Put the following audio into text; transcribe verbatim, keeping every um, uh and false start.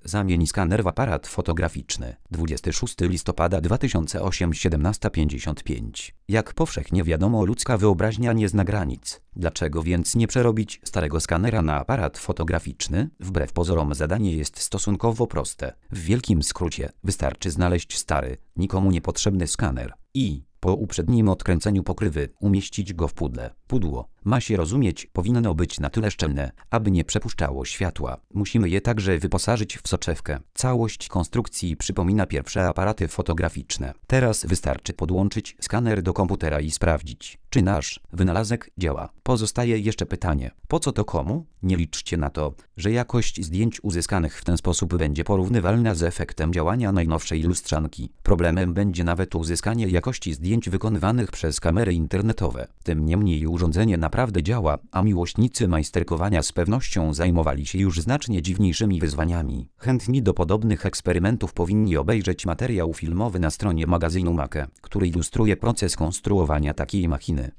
Zamień skaner w aparat fotograficzny. dwudziestego szóstego listopada dwa tysiące ósmego, siedemnasta pięćdziesiąt pięć. Jak powszechnie wiadomo, ludzka wyobraźnia nie zna granic. Dlaczego więc nie przerobić starego skanera na aparat fotograficzny? Wbrew pozorom zadanie jest stosunkowo proste. W wielkim skrócie wystarczy znaleźć stary, nikomu niepotrzebny skaner i po uprzednim odkręceniu pokrywy umieścić go w pudle. Pudło, ma się rozumieć, powinno być na tyle szczelne, aby nie przepuszczało światła. Musimy je także wyposażyć w soczewkę. Całość konstrukcji przypomina pierwsze aparaty fotograficzne. Teraz wystarczy podłączyć skaner do komputera i sprawdzić, czy nasz wynalazek działa. Pozostaje jeszcze pytanie, po co to komu? Nie liczcie na to, że jakość zdjęć uzyskanych w ten sposób będzie porównywalna z efektem działania najnowszej lustrzanki. Problemem będzie nawet uzyskanie jakości zdjęć wykonywanych przez kamery internetowe. Tym niemniej urządzenie naprawdę działa, a miłośnicy majsterkowania z pewnością zajmowali się już znacznie dziwniejszymi wyzwaniami. Chętni do podobnych eksperymentów powinni obejrzeć materiał filmowy na stronie magazynu Make, który ilustruje proces konstruowania takiej machiny.